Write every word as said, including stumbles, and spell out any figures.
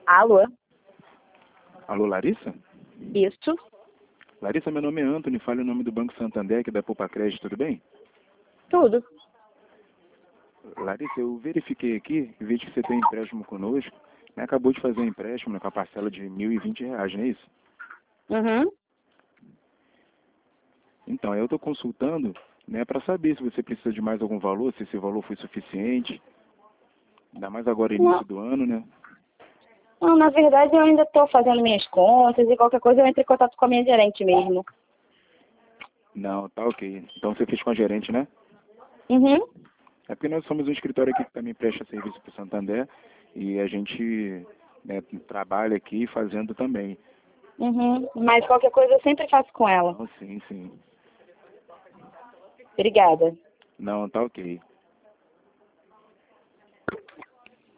Alô? Alô, Larissa? Isso? Larissa, meu nome é Antony, fale o nome do Banco Santander, que é da Poupa Crédito, tudo bem? Tudo. Larissa, eu verifiquei aqui e vi que você tem empréstimo conosco, né? Acabou de fazer um empréstimo, né, com a parcela de mil e vinte reais, não é isso? Uhum. Então, eu estou consultando, né, para saber se você precisa de mais algum valor, se esse valor foi suficiente, ainda mais agora Não, início do ano, né? não, na verdade eu ainda estou fazendo minhas contas e qualquer coisa eu entro em contato com a minha gerente mesmo. Não, tá ok. Então você fez com a gerente, né? Uhum. É porque nós somos um escritório aqui que também presta serviço para o Santander e a gente, né, trabalha aqui fazendo também. Uhum. Mas qualquer coisa eu sempre faço com ela. Então, sim, sim. Obrigada. Não, tá ok.